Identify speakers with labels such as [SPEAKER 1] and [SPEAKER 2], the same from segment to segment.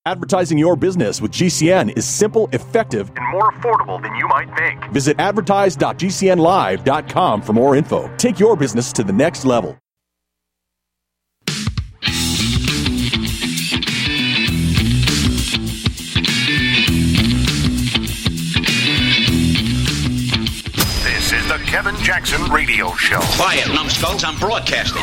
[SPEAKER 1] Advertising your business with GCN is simple, effective, and more affordable than you might think. Visit advertise.gcnlive.com for more info. Take your business to the next level.
[SPEAKER 2] This is the Kevin Jackson Radio Show.
[SPEAKER 3] Quiet, numbskulls, I'm broadcasting.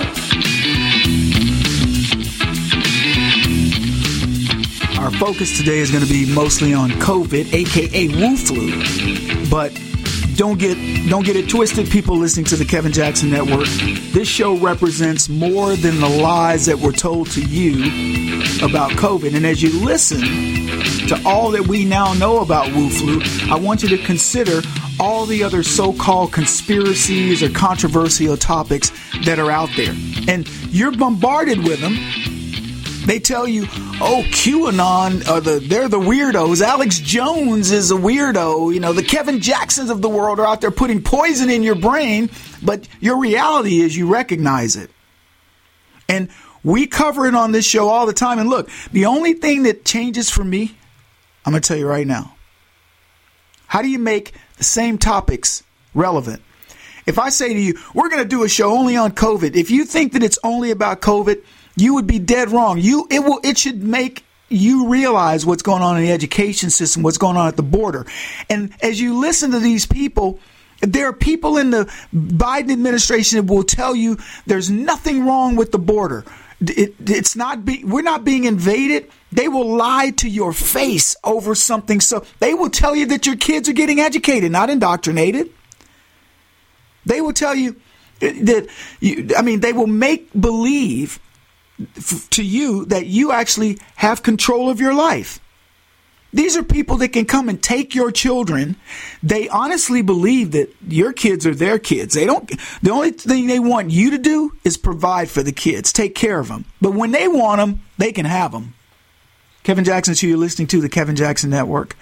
[SPEAKER 4] Our focus today is going to be mostly on COVID, aka Wu flu. But don't get it twisted, people listening to the Kevin Jackson Network. This show represents more than the lies that were told to you about COVID. And as you listen to all that we now know about Wu flu, I want you to consider all the other so-called conspiracies or controversial topics that are out there. And you're bombarded with them. They tell you, oh, QAnon, they're the weirdos. Alex Jones is a weirdo. You know, the Kevin Jacksons of the world are out there putting poison in your brain. But your reality is you recognize it. And we cover it on this show all the time. And look, the only thing that changes for me, I'm going to tell you right now. How do you make the same topics relevant? If I say to you, we're going to do a show only on COVID, if you think that it's only about COVID, you would be dead wrong. It should make you realize what's going on in the education system, what's going on at the border. And as you listen to these people, there are people in the Biden administration that will tell you there's nothing wrong with the border. We're not being invaded. They will lie to your face over something. So they will tell you that your kids are getting educated, not indoctrinated. They will tell you that they will make believe to you that you actually have control of your life. These are people that can come and take your children. They honestly believe that your kids are their kids. The only thing they want you to do is provide for the kids, take care of them. But when they want them, they can have them. Kevin Jackson, so you're listening to the Kevin Jackson Network,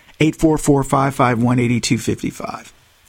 [SPEAKER 4] 844-551-8255.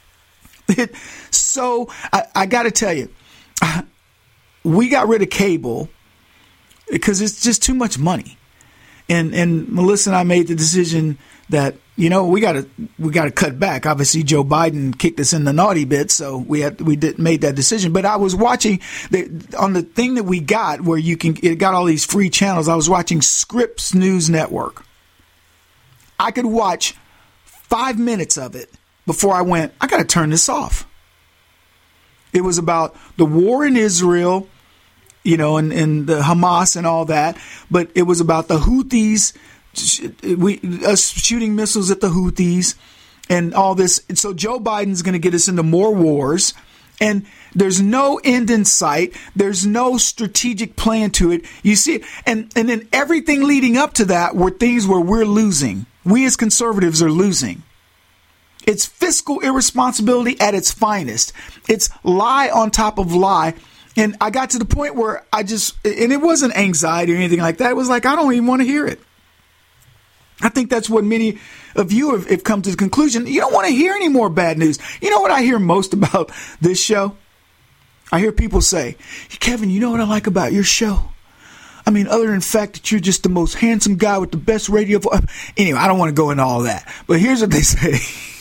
[SPEAKER 4] So I got to tell you, we got rid of cable because it's just too much money. And Melissa and I made the decision that, we got to cut back. Obviously, Joe Biden kicked us in the naughty bit, so we made that decision. But I was watching on the thing that we got where it got all these free channels. I was watching Scripps News Network. I could watch 5 minutes of it before I went, I got to turn this off. It was about the war in Israel, and the Hamas and all that. But it was about the Houthis, us shooting missiles at the Houthis and all this. And so Joe Biden's going to get us into more wars. And there's no end in sight. There's no strategic plan to it. You see it. And then everything leading up to that were things where we're losing. We as conservatives are losing. It's fiscal irresponsibility at its finest. It's lie on top of lie. And I got to the point where and it wasn't anxiety or anything like that. It was like, I don't even want to hear it. I think that's what many of you have come to the conclusion. You don't want to hear any more bad news. You know what I hear most about this show? I hear people say, Kevin, you know what I like about your show? I mean, other than the fact that you're just the most handsome guy with the best radio voice. Anyway, I don't want to go into all that. But here's what they say.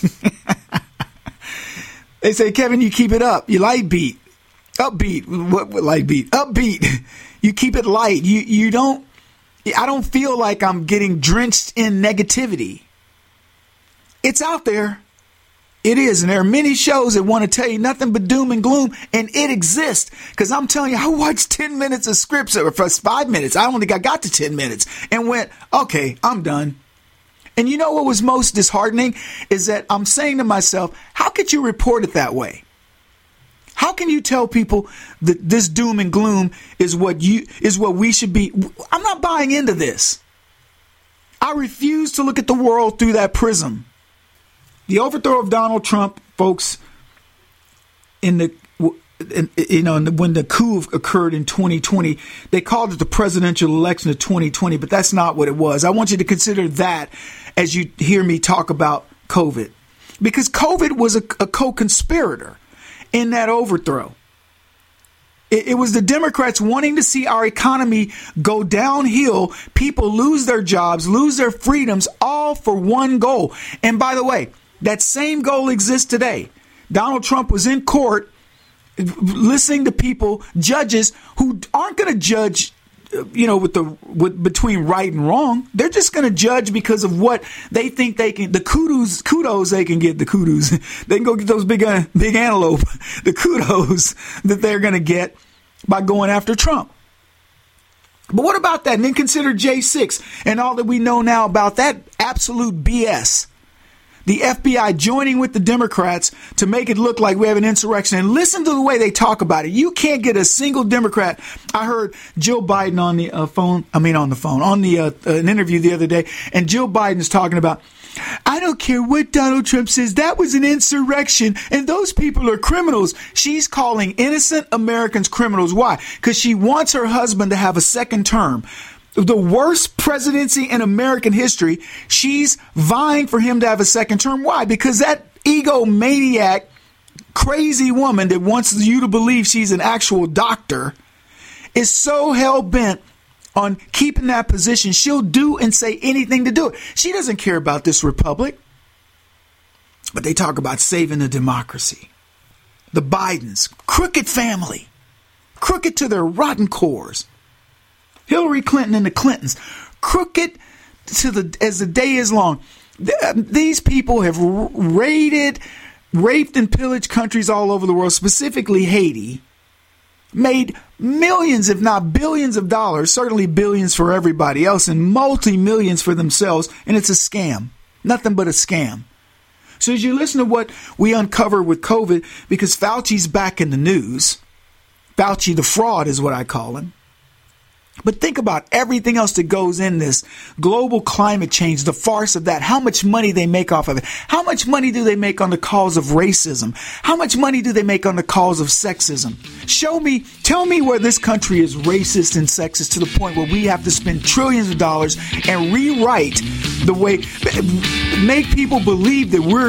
[SPEAKER 4] They say, Kevin, you keep it up. You light beat. Upbeat. What light beat? Upbeat. You keep it light. You don't. I don't feel like I'm getting drenched in negativity. It's out there. It is. And there are many shows that want to tell you nothing but doom and gloom. And it exists. Because I'm telling you, I watched 10 minutes of scripts for 5 minutes. I don't think I got to 10 minutes. And went, okay, I'm done. And you know what was most disheartening? Is that I'm saying to myself, how could you report it that way? How can you tell people that this doom and gloom is what we should be? I'm not buying into this. I refuse to look at the world through that prism. The overthrow of Donald Trump, folks, when the coup occurred in 2020, they called it the presidential election of 2020, but that's not what it was. I want you to consider that as you hear me talk about COVID, because COVID was a co-conspirator in that overthrow. It was the Democrats wanting to see our economy go downhill, people lose their jobs, lose their freedoms, all for one goal. And by the way, that same goal exists today. Donald Trump was in court listening to people, judges who aren't going to judge, between right and wrong. They're just going to judge because of what they think they can, the kudos they can get, the kudos. They can go get those big antelope, the kudos that they're going to get by going after Trump. But what about that? And then consider J6 and all that we know now about that absolute BS. The FBI joining with the Democrats to make it look like we have an insurrection. And listen to the way they talk about it. You can't get a single Democrat. I heard Jill Biden on an interview the other day. And Jill Biden's talking about, I don't care what Donald Trump says. That was an insurrection. And those people are criminals. She's calling innocent Americans criminals. Why? Because she wants her husband to have a second term. The worst presidency in American history. She's vying for him to have a second term. Why? Because that egomaniac, crazy woman that wants you to believe she's an actual doctor is so hell-bent on keeping that position. She'll do and say anything to do it. She doesn't care about this republic. But they talk about saving the democracy. The Bidens, crooked family, crooked to their rotten cores. Hillary Clinton and the Clintons, crooked as the day is long. These people have raped and pillaged countries all over the world, specifically Haiti, made millions, if not billions of dollars, certainly billions for everybody else, and multi-millions for themselves, and it's a scam. Nothing but a scam. So as you listen to what we uncover with COVID, because Fauci's back in the news, Fauci the fraud is what I call him. But think about everything else that goes in this global climate change, the farce of that, how much money they make off of it. How much money do they make on the cause of racism? How much money do they make on the cause of sexism? Tell me where this country is racist and sexist to the point where we have to spend trillions of dollars and rewrite the way, make people believe that we're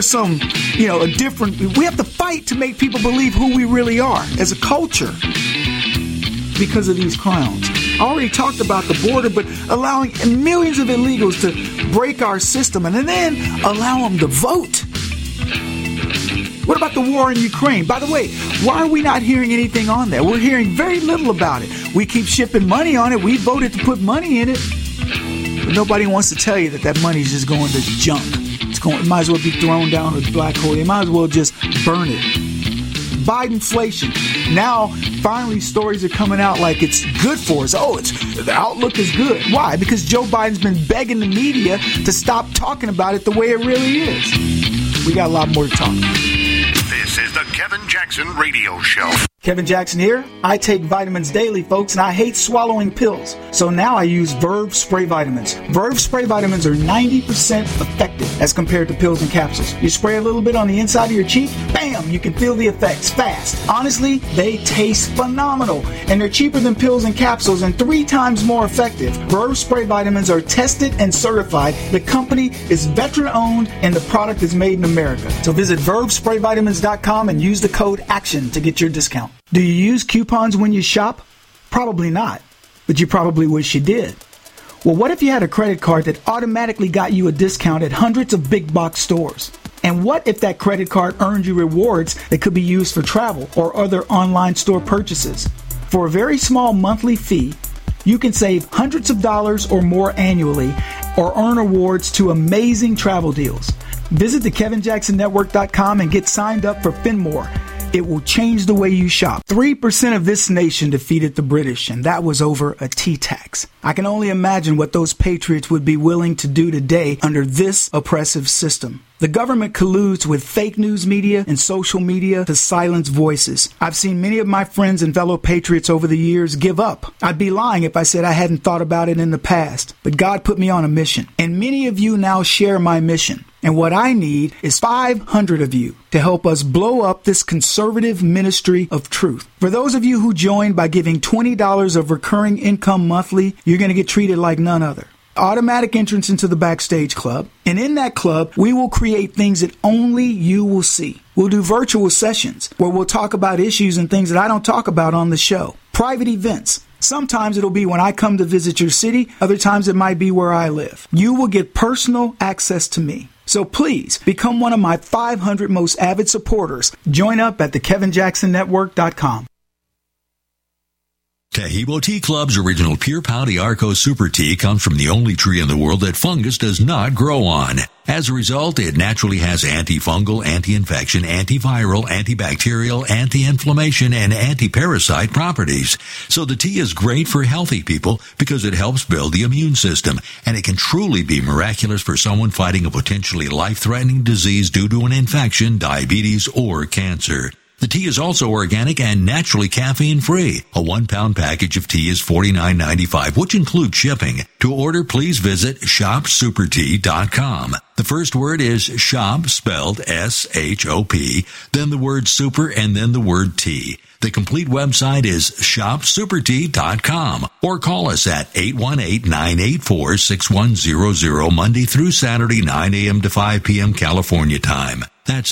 [SPEAKER 4] we have to fight to make people believe who we really are as a culture because of these clowns. I already talked about the border, but allowing millions of illegals to break our system and then allow them to vote. What about the war in Ukraine? By the way, why are we not hearing anything on that? We're hearing very little about it. We keep shipping money on it. We voted to put money in it. But nobody wants to tell you that money is just going to junk. It might as well be thrown down a black hole. They might as well just burn it. Bidenflation. Now, finally, stories are coming out like it's good for us. The outlook is good. Why? Because Joe Biden's been begging the media to stop talking about it the way it really is. We got a lot more to talk about.
[SPEAKER 2] This is the Kevin Jackson Radio Show.
[SPEAKER 4] Kevin Jackson here. I take vitamins daily, folks, and I hate swallowing pills. So now I use Verve Spray Vitamins. Verve Spray Vitamins are 90% effective as compared to pills and capsules. You spray a little bit on the inside of your cheek, bam, you can feel the effects fast. Honestly, they taste phenomenal, and they're cheaper than pills and capsules and 3 times more effective. Verve Spray Vitamins are tested and certified. The company is veteran-owned, and the product is made in America. So visit VerveSprayVitamins.com and use the code ACTION to get your discount. Do you use coupons when you shop? Probably not, but you probably wish you did. Well, what if you had a credit card that automatically got you a discount at hundreds of big box stores? And what if that credit card earned you rewards that could be used for travel or other online store purchases? For a very small monthly fee, you can save hundreds of dollars or more annually or earn awards to amazing travel deals. Visit thekevinjacksonnetwork.com and get signed up for Finmore. It will change the way you shop. 3% of this nation defeated the British, and that was over a tea tax. I can only imagine what those patriots would be willing to do today under this oppressive system. The government colludes with fake news media and social media to silence voices. I've seen many of my friends and fellow patriots over the years give up. I'd be lying if I said I hadn't thought about it in the past. But God put me on a mission, and many of you now share my mission. And what I need is 500 of you to help us blow up this conservative ministry of truth. For those of you who join by giving $20 of recurring income monthly, you're going to get treated like none other. automatic entrance into the Backstage Club. And in that club, we will create things that only you will see. We'll do virtual sessions where we'll talk about issues and things that I don't talk about on the show. Private events. Sometimes it'll be when I come to visit your city. Other times it might be where I live. You will get personal access to me. So please become one of my 500 most avid supporters. Join up at thekevinjacksonnetwork.com.
[SPEAKER 5] Taheebo Tea Club's original Pure Pau d'Arco Super Tea comes from the only tree in the world that fungus does not grow on. As a result, it naturally has antifungal, anti-infection, antiviral, antibacterial, anti-inflammation, and anti-parasite properties. So the tea is great for healthy people because it helps build the immune system, and it can truly be miraculous for someone fighting a potentially life-threatening disease due to an infection, diabetes, or cancer. The tea is also organic and naturally caffeine-free. A 1-pound package of tea is $49.95, which includes shipping. To order, please visit shopsupertea.com. The first word is shop, spelled S-H-O-P, then the word super, and then the word tea. The complete website is shopsupertea.com, or call us at 818-984-6100 Monday through Saturday, 9 a.m. to 5 p.m. California time. That's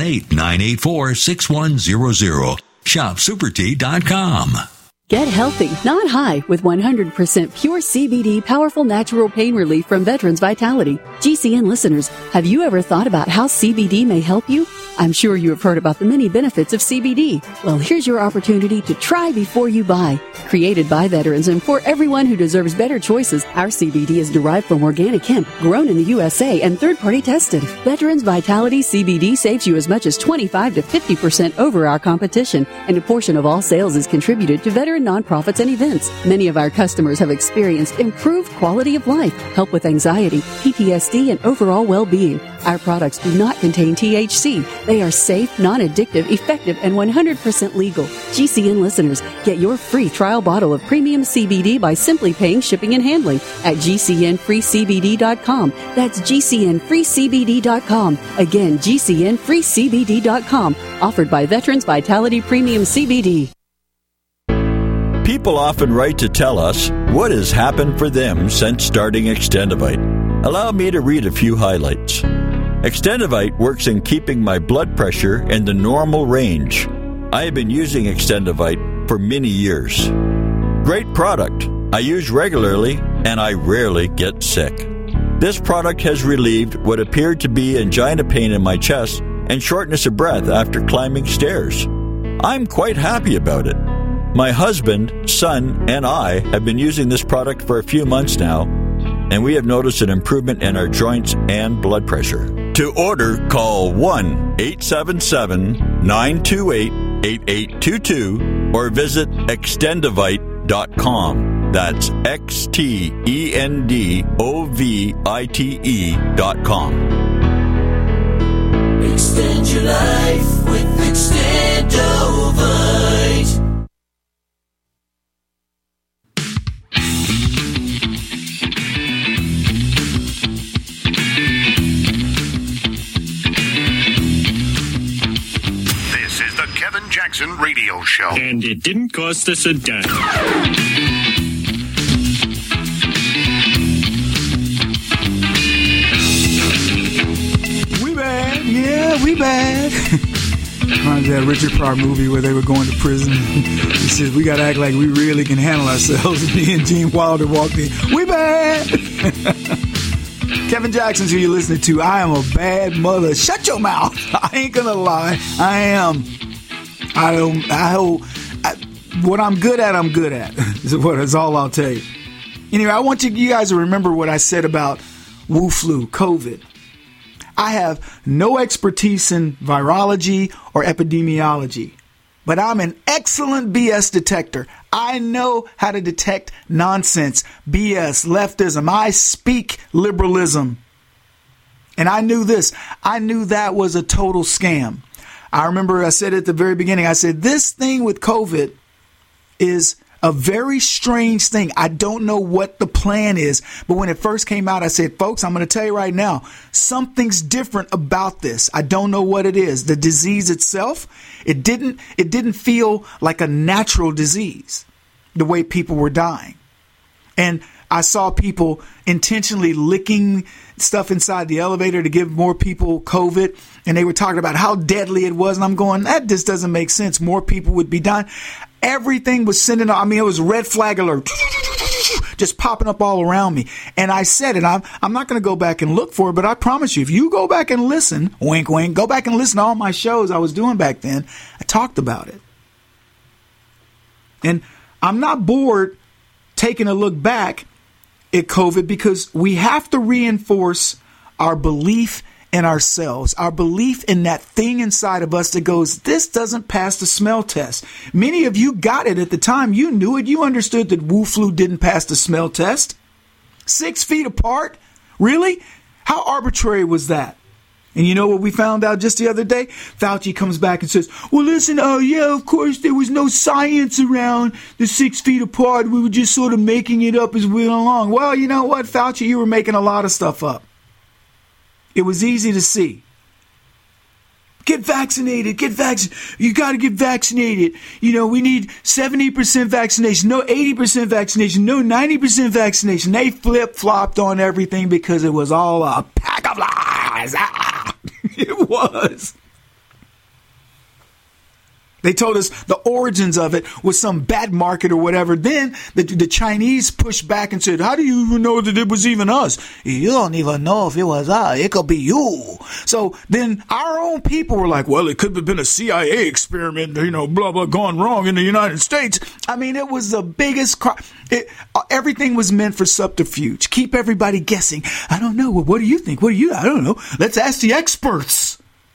[SPEAKER 5] 818-984-6100. shopsupertea.com.
[SPEAKER 6] Get healthy, not high, with 100% pure CBD powerful natural pain relief from Veterans Vitality. GCN listeners, have you ever thought about how CBD may help you? I'm sure you have heard about the many benefits of CBD. Well, here's your opportunity to try before you buy. Created by veterans and for everyone who deserves better choices, our CBD is derived from organic hemp, grown in the USA and third-party tested. Veterans Vitality CBD saves you as much as 25 to 50% over our competition, and a portion of all sales is contributed to veteran nonprofits and events. Many of our customers have experienced improved quality of life, help with anxiety, PTSD, and overall well-being. Our products do not contain THC. They are safe, non-addictive, effective, and 100% legal. GCN listeners, get your free trial bottle of premium CBD by simply paying shipping and handling at GCNFreeCBD.com. That's GCNFreeCBD.com. Again, GCNFreeCBD.com. Offered by Veterans Vitality Premium CBD.
[SPEAKER 7] People often write to tell us what has happened for them since starting Extendivite. Allow me to read a few highlights. Extendivite works in keeping my blood pressure in the normal range. I have been using Extendivite for many years. Great product. I use regularly and I rarely get sick. This product has relieved what appeared to be angina pain in my chest and shortness of breath after climbing stairs. I'm quite happy about it. My husband, son, and I have been using this product for a few months now, and we have noticed an improvement in our joints and blood pressure. To order, call 1-877-928-8822 or visit Extendivite.com. That's XTENDOVITE.com.
[SPEAKER 8] Extend your life with Extendovite.
[SPEAKER 2] Kevin Jackson Radio Show.
[SPEAKER 9] And it didn't cost us a dime.
[SPEAKER 4] We bad. Yeah, we bad. Reminds me of that Richard Pryor movie where they were going to prison. He says, we got to act like we really can handle ourselves. And me and Gene Wilder walked in. We bad. Kevin Jackson's who you're listening to. I am a bad mother. Shut your mouth. I ain't going to lie. I am. What I'm good at, I'm good at. Is all I'll tell you. Anyway, I want you guys to remember what I said about Wu flu, COVID. I have no expertise in virology or epidemiology, but I'm an excellent BS detector. I know how to detect nonsense, BS, leftism. I speak liberalism. And I knew this. I knew that was a total scam. I remember I said at the very beginning, I said, this thing with COVID is a very strange thing. I don't know what the plan is. But when it first came out, I said, folks, I'm going to tell you right now, something's different about this. I don't know what it is. The disease itself, it didn't feel like a natural disease, the way people were dying. And I saw people intentionally licking stuff inside the elevator to give more people COVID, and they were talking about how deadly it was, and I'm going, that just doesn't make sense. More people would be dying. Everything was sending, I mean, it was red flag alert, just popping up all around me. And I said it, I'm not going to go back and look for it, but I promise you, if you go back and listen, wink, wink, go back and listen to all my shows I was doing back then, I talked about it. And I'm not bored taking a look back at COVID, because we have to reinforce our belief in ourselves, our belief in that thing inside of us that goes, this doesn't pass the smell test. Many of you got it at the time. You knew it. You understood that Wu flu didn't pass the smell test. 6 feet apart? Really? How arbitrary was that? And you know what we found out just the other day? Fauci comes back and says, well, listen, yeah, of course, there was no science around the 6 feet apart. We were just sort of making it up as we went along. Well, you know what, Fauci, you were making a lot of stuff up. It was easy to see. Get vaccinated, get vaccinated. You got to get vaccinated. You know, we need 70% vaccination, no 80% vaccination, no 90% vaccination. They flip-flopped on everything because it was all a pack of lies. It was. They told us the origins of it was some bad market or whatever. Then the Chinese pushed back and said, how do you even know that it was even us? You don't even know if it was us. It could be you. So then our own people were like, well, it could have been a CIA experiment, you know, blah, blah, gone wrong in the United States. I mean, it was the biggest crime. Everything was meant for subterfuge. Keep everybody guessing. I don't know. Well, what do you think? What do you? I don't know. Let's ask the experts.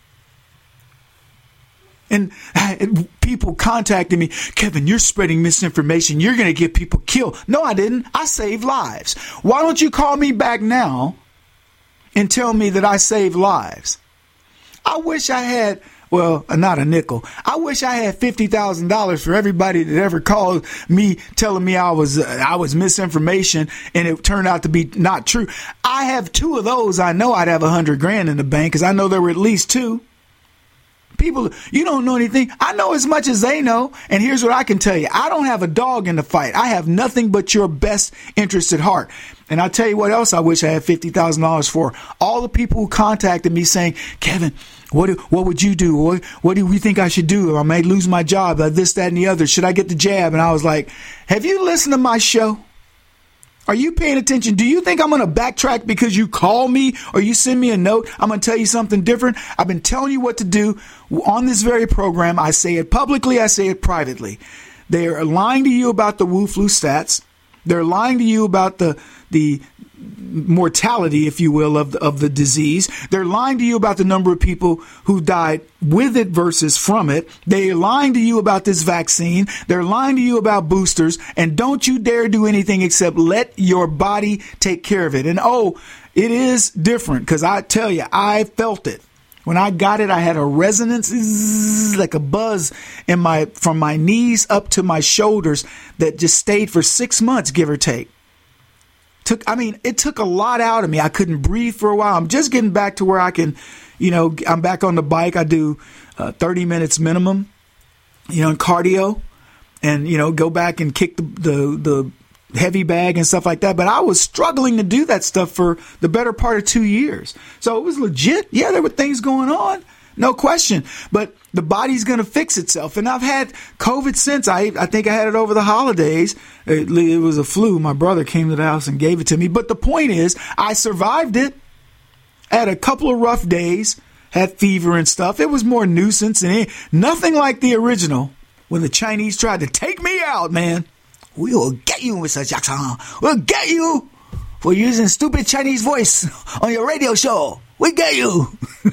[SPEAKER 4] And people contacted me, Kevin, you're spreading misinformation. You're going to get people killed. No, I didn't. I saved lives. Why don't you call me back now and tell me that I saved lives? I wish I had, well, not a nickel. I wish I had $50,000 for everybody that ever called me telling me I was misinformation and it turned out to be not true. I have 2 of those. I know I'd have $100,000 in the bank because I know there were at least 2. People, you don't know anything. I know as much as they know. And here's what I can tell you. I don't have a dog in the fight. I have nothing but your best interest at heart. And I'll tell you what else I wish I had $50,000 for. All the people who contacted me saying, Kevin, what would you do? What do you think I should do? I may lose my job, this, that, and the other. Should I get the jab? And I was like, have you listened to my show? Are you paying attention? Do you think I'm going to backtrack because you call me or you send me a note? I'm going to tell you something different. I've been telling you what to do on this very program. I say it publicly. I say it privately. They are lying to you about the Wu flu stats. They're lying to you about the mortality, if you will, of the disease. They're lying to you about the number of people who died with it versus from it. They're lying to you about this vaccine. They're lying to you about boosters. And don't you dare do anything except let your body take care of it. And it is different because I tell you, I felt it. When I got it, I had a resonance, like a buzz from my knees up to my shoulders that just stayed for 6 months, give or take. It took a lot out of me. I couldn't breathe for a while. I'm just getting back to where I can, I'm back on the bike. I do 30 minutes minimum, in cardio and, go back and kick the heavy bag and stuff like that. But I was struggling to do that stuff for the better part of 2 years. So it was legit. Yeah, there were things going on. No question. But the body's going to fix itself. And I've had COVID since. I think I had it over the holidays. It was a flu. My brother came to the house and gave it to me. But the point is, I survived it. I had a couple of rough days. Had fever and stuff. It was more nuisance. And nothing like the original when the Chinese tried to take me out, man. We will get you, Mr. Jackson. We'll get you for using stupid Chinese voice on your radio show. We get you.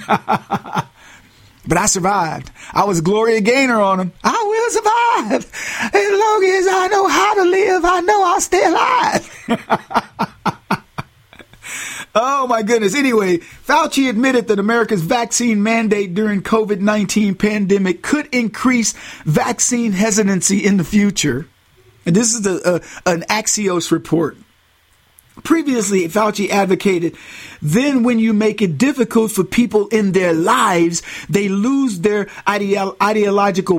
[SPEAKER 4] But I survived. I was Gloria Gaynor on them. I will survive. As long as I know how to live, I know I'll stay alive. Oh, my goodness. Anyway, Fauci admitted that America's vaccine mandate during COVID-19 pandemic could increase vaccine hesitancy in the future. And this is an Axios report. Previously, Fauci advocated, then when you make it difficult for people in their lives, they lose their ideological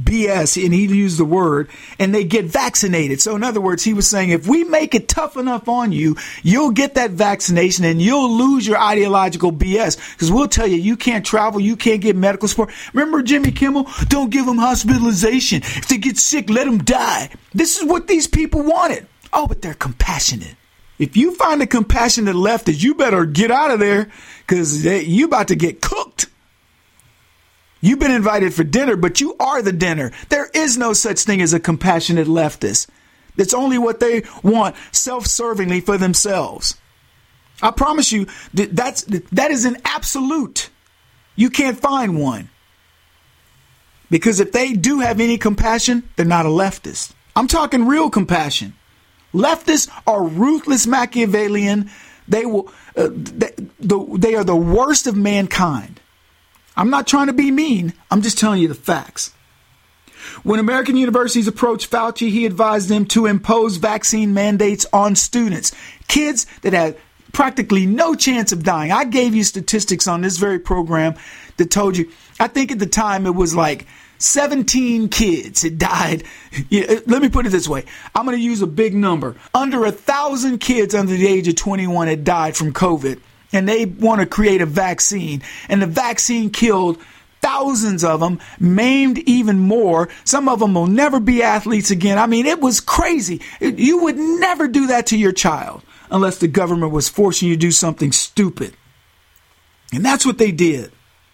[SPEAKER 4] BS, and he used the word, and they get vaccinated. So in other words, he was saying, if we make it tough enough on you, you'll get that vaccination and you'll lose your ideological BS. Because we'll tell you can't travel, you can't get medical support. Remember Jimmy Kimmel? Don't give them hospitalization. If they get sick, let them die. This is what these people wanted. Oh, but they're compassionate. If you find a compassionate leftist, you better get out of there, because you about to get cooked. You've been invited for dinner, but you are the dinner. There is no such thing as a compassionate leftist. It's only what they want self-servingly for themselves. I promise you that is an absolute. You can't find one. Because if they do have any compassion, they're not a leftist. I'm talking real compassion. Leftists are ruthless Machiavellian. They are the worst of mankind. I'm not trying to be mean. I'm just telling you the facts. When American universities approached Fauci, he advised them to impose vaccine mandates on students, kids that had practically no chance of dying. I gave you statistics on this very program that told you, I think at the time it was like 17 kids had died. Let me put it this way. I'm going to use a big number. Under 1,000 kids under the age of 21 had died from COVID. And they want to create a vaccine. And the vaccine killed thousands of them, maimed even more. Some of them will never be athletes again. I mean, it was crazy. You would never do that to your child unless the government was forcing you to do something stupid. And that's what they did.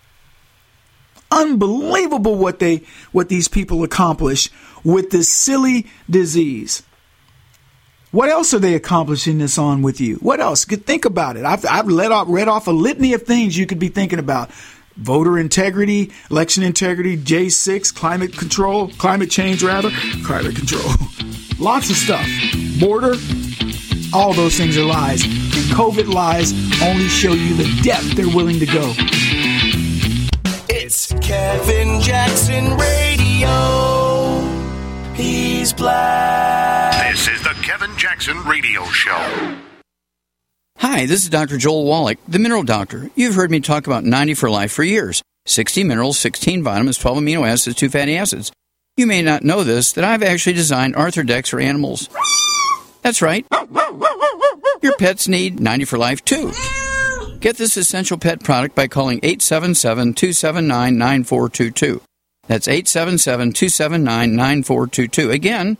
[SPEAKER 4] Unbelievable what these people accomplished with this silly disease. What else are they accomplishing this on with you? What else? Think about it. I've read off a litany of things you could be thinking about. Voter integrity, election integrity, J6, climate change. Lots of stuff. Border, all those things are lies. And COVID lies only show you the depth they're willing to go.
[SPEAKER 8] It's Kevin Jackson Radio. He's black.
[SPEAKER 2] This is the Kevin Jackson Radio Show.
[SPEAKER 10] Hi, this is Dr. Joel Wallach, the Mineral Doctor. You've heard me talk about 90 for Life for years. 60 minerals, 16 vitamins, 12 amino acids, 2 fatty acids. You may not know this, that I've actually designed Arthrodex for animals. That's right. Your pets need 90 for Life, too. Get this essential pet product by calling 877-279-9422. That's 877-279-9422. Again,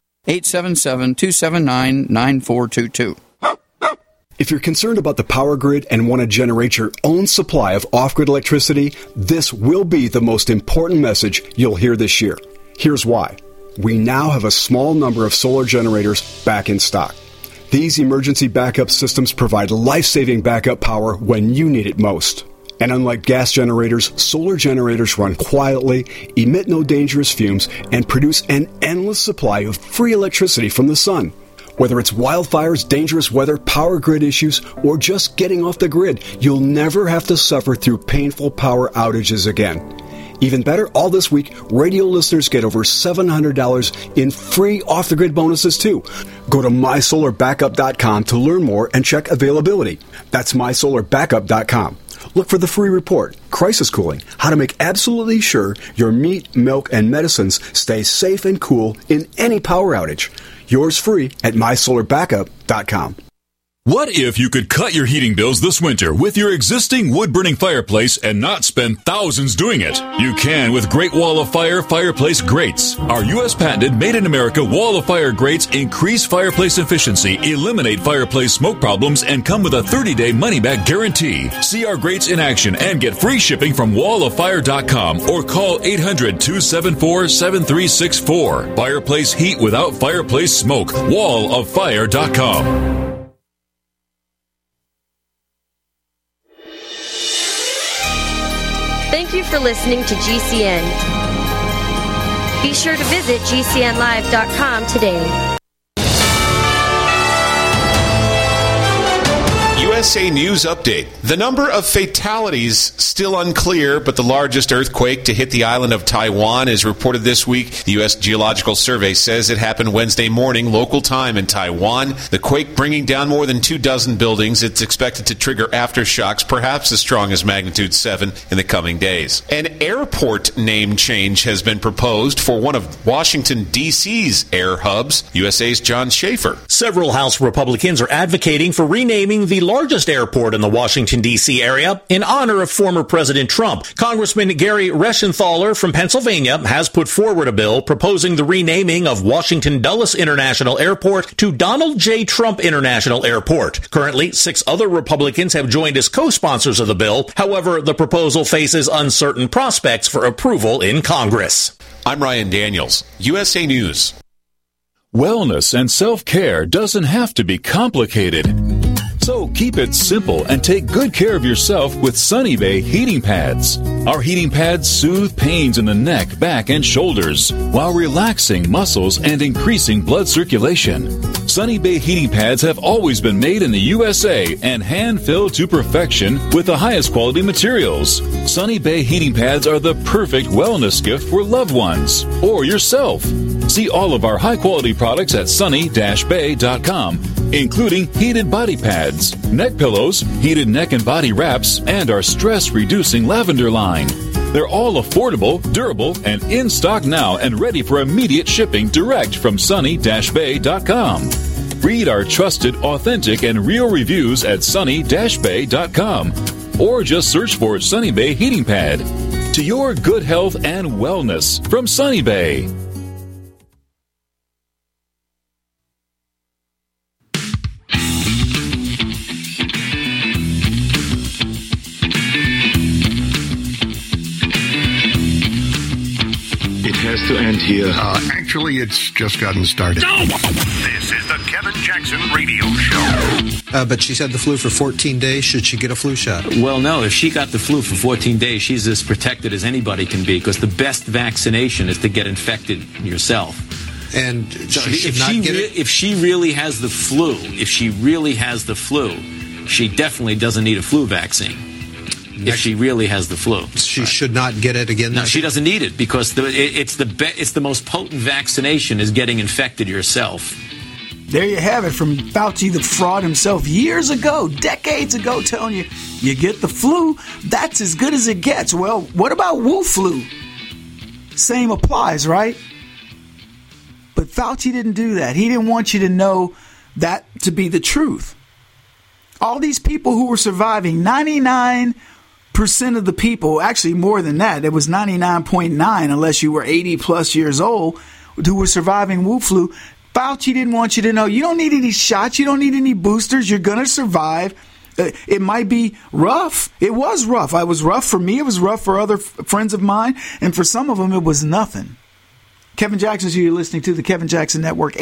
[SPEAKER 10] 877-279-9422.
[SPEAKER 11] If you're concerned about the power grid and want to generate your own supply of off-grid electricity, this will be the most important message you'll hear this year. Here's why. We now have a small number of solar generators back in stock. These emergency backup systems provide life-saving backup power when you need it most. And unlike gas generators, solar generators run quietly, emit no dangerous fumes, and produce an endless supply of free electricity from the sun. Whether it's wildfires, dangerous weather, power grid issues, or just getting off the grid, you'll never have to suffer through painful power outages again. Even better, all this week, radio listeners get over $700 in free off-the-grid bonuses, too. Go to mysolarbackup.com to learn more and check availability. That's mysolarbackup.com. Look for the free report, Crisis Cooling, how to make absolutely sure your meat, milk, and medicines stay safe and cool in any power outage. Yours free at mysolarbackup.com.
[SPEAKER 12] What if you could cut your heating bills this winter with your existing wood-burning fireplace and not spend thousands doing it? You can with Great Wall of Fire fireplace grates. Our U.S. patented made-in-America Wall of Fire grates increase fireplace efficiency, eliminate fireplace smoke problems, and come with a 30-day money-back guarantee. See our grates in action and get free shipping from walloffire.com or call 800-274-7364. Fireplace heat without fireplace smoke. walloffire.com.
[SPEAKER 13] Thank you for listening to GCN. Be sure to visit GCNlive.com today.
[SPEAKER 14] USA News Update. The number of fatalities still unclear, but the largest earthquake to hit the island of Taiwan is reported this week. The U.S. Geological Survey says it happened Wednesday morning, local time in Taiwan. The quake bringing down more than 24 buildings. It's expected to trigger aftershocks, perhaps as strong as magnitude 7 in the coming days. An airport name change has been proposed for one of Washington, D.C.'s air hubs. USA's John Schaefer.
[SPEAKER 15] Several House Republicans are advocating for renaming the largest airport in the Washington, D.C. area in honor of former President Trump. Congressman Gary Reschenthaler from Pennsylvania has put forward a bill proposing the renaming of Washington Dulles International Airport to Donald J. Trump International Airport. Currently, 6 other Republicans have joined as co-sponsors of the bill. However, the proposal faces uncertain prospects for approval in Congress.
[SPEAKER 14] I'm Ryan Daniels, USA News.
[SPEAKER 12] Wellness and self-care doesn't have to be complicated. So keep it simple and take good care of yourself with Sunny Bay heating pads. Our heating pads soothe pains in the neck, back, and shoulders while relaxing muscles and increasing blood circulation. Sunny Bay heating pads have always been made in the USA and hand-filled to perfection with the highest quality materials. Sunny Bay heating pads are the perfect wellness gift for loved ones or yourself. See all of our high-quality products at sunny-bay.com, including heated body pads, neck pillows, heated neck and body wraps, and our stress-reducing lavender line. They're all affordable, durable, and in stock now and ready for immediate shipping direct from sunny-bay.com. Read our trusted, authentic, and real reviews at sunny-bay.com or just search for Sunny Bay Heating Pad. To your good health and wellness from Sunny Bay.
[SPEAKER 16] To end here.
[SPEAKER 17] Actually, it's just gotten started.
[SPEAKER 2] This is the Kevin Jackson Radio Show.
[SPEAKER 18] But she's had the flu for 14 days. Should she get a flu shot?
[SPEAKER 19] Well, no. If she got the flu for 14 days, she's as protected as anybody can be, because the best vaccination is to get infected yourself.
[SPEAKER 18] And so
[SPEAKER 19] if she really has the flu, she definitely doesn't need a flu vaccine. If she really has the flu,
[SPEAKER 18] she should not get it again.
[SPEAKER 19] No, she doesn't need it, because it's the most potent vaccination is getting infected yourself.
[SPEAKER 4] There you have it from Fauci, the fraud himself, years ago, decades ago, telling you, you get the flu, that's as good as it gets. Well, what about Wu flu? Same applies, right? But Fauci didn't do that. He didn't want you to know that to be the truth. All these people who were surviving, 99% of the people, actually more than that, it was 99.9 unless you were 80 plus years old, who were surviving Wu flu. Fauci didn't want you to know, you don't need any shots, you don't need any boosters, you're going to survive. It might be rough. It was rough. It was rough for me. It was rough for other friends of mine. And for some of them, it was nothing. Kevin Jackson's who you're listening to, the Kevin Jackson Network,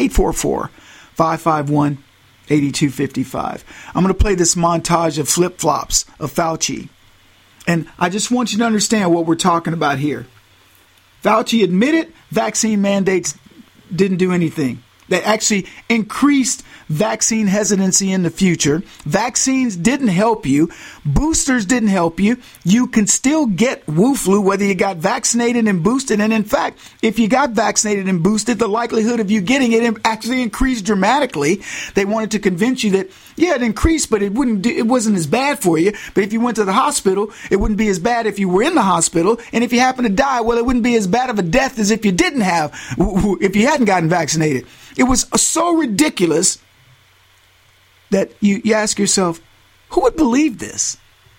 [SPEAKER 4] 844-551-8255. I'm going to play this montage of flip-flops of Fauci. And I just want you to understand what we're talking about here. Fauci admitted vaccine mandates didn't do anything. They actually increased vaccine hesitancy in the future. Vaccines didn't help you. Boosters didn't help you. You can still get Wu flu whether you got vaccinated and boosted. And in fact, if you got vaccinated and boosted, the likelihood of you getting it actually increased dramatically. They wanted to convince you that, yeah, it increased, but it wasn't as bad for you. But if you went to the hospital, it wouldn't be as bad if you were in the hospital. And if you happen to die, well, it wouldn't be as bad of a death as if you if you hadn't gotten vaccinated. It was so ridiculous that you ask yourself, who would believe this?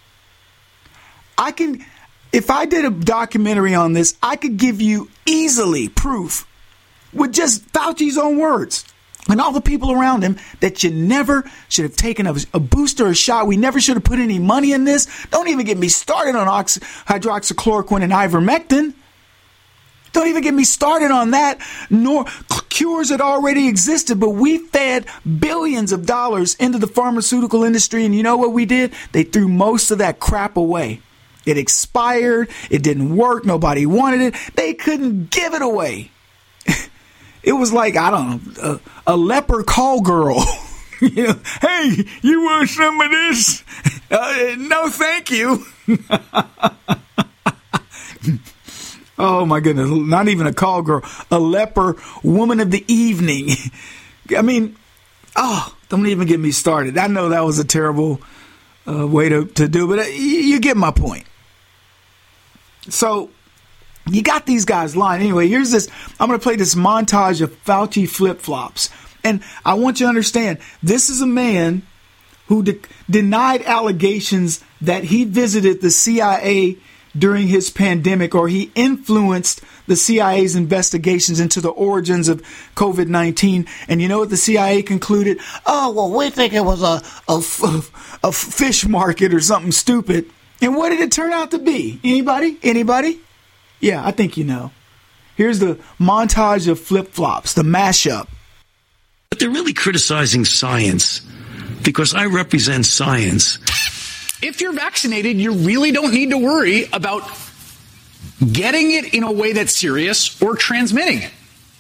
[SPEAKER 4] If I did a documentary on this, I could give you easily proof with just Fauci's own words and all the people around him that you never should have taken a booster or a shot. We never should have put any money in this. Don't even get me started on hydroxychloroquine and ivermectin. Don't even get me started on that, nor cures that already existed. But we fed billions of dollars into the pharmaceutical industry. And you know what we did? They threw most of that crap away. It expired. It didn't work. Nobody wanted it. They couldn't give it away. It was like, I don't know, a leper call girl. Hey, you want some of this? No, thank you. Oh, my goodness. Not even a call girl. A leper, woman of the evening. I mean, don't even get me started. I know that was a terrible way to do, but you get my point. So you got these guys lying. Anyway, here's this. I'm going to play this montage of Fauci flip-flops. And I want you to understand, this is a man who denied allegations that he visited the CIA during his pandemic, or he influenced the CIA's investigations into the origins of COVID-19. And you know what the CIA concluded? Oh, well, we think it was a fish market or something stupid. And what did it turn out to be? Anybody? Yeah, I think you know. Here's the montage of flip-flops, the mashup.
[SPEAKER 16] But they're really criticizing science because I represent science.
[SPEAKER 20] If you're vaccinated, you really don't need to worry about getting it in a way that's serious or transmitting it.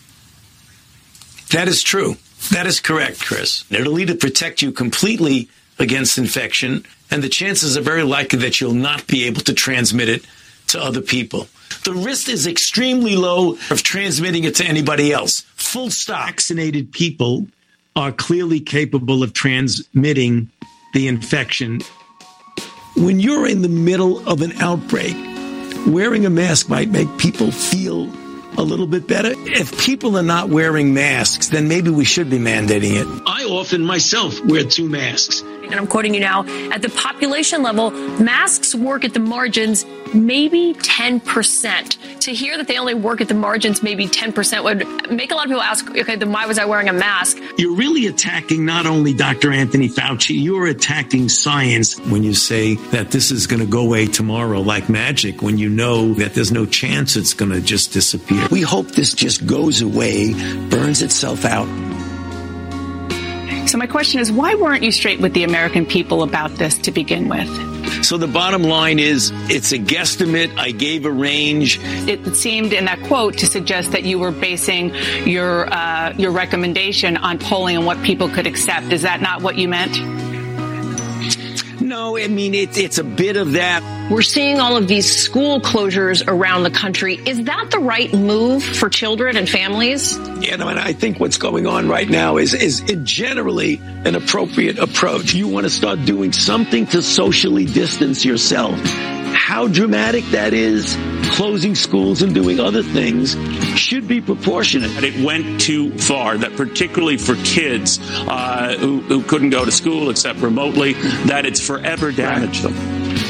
[SPEAKER 16] That is true. That is correct, Chris. It'll either protect you completely against infection, and the chances are very likely that you'll not be able to transmit it to other people. The risk is extremely low of transmitting it to anybody else. Full stop. Vaccinated people are clearly capable of transmitting the infection. When you're in the middle of an outbreak, wearing a mask might make people feel a little bit better. If people are not wearing masks, then maybe we should be mandating it. I often myself wear 2 masks.
[SPEAKER 21] And I'm quoting you now, at the population level, masks work at the margins maybe 10%. To hear that they only work at the margins maybe 10% would make a lot of people ask, okay, then why was I wearing a mask?
[SPEAKER 16] You're really attacking not only Dr. Anthony Fauci, you're attacking science when you say that this is going to go away tomorrow like magic, when you know that there's no chance it's going to just disappear. We hope this just goes away, burns itself out.
[SPEAKER 22] So my question is, why weren't you straight with the American people about this to begin with?
[SPEAKER 16] So the bottom line is, it's a guesstimate. I gave a range.
[SPEAKER 22] It seemed in that quote to suggest that you were basing your recommendation on polling and what people could accept. Is that not what you meant?
[SPEAKER 16] No, I mean, it's a bit of that.
[SPEAKER 21] We're seeing all of these school closures around the country. Is that the right move for children and families?
[SPEAKER 16] Yeah, no, and I think what's going on right now is generally an appropriate approach. You want to start doing something to socially distance yourself. How dramatic that is, closing schools and doing other things, should be proportionate.
[SPEAKER 9] It went too far, that particularly for kids who couldn't go to school except remotely, that it's forever damaged them.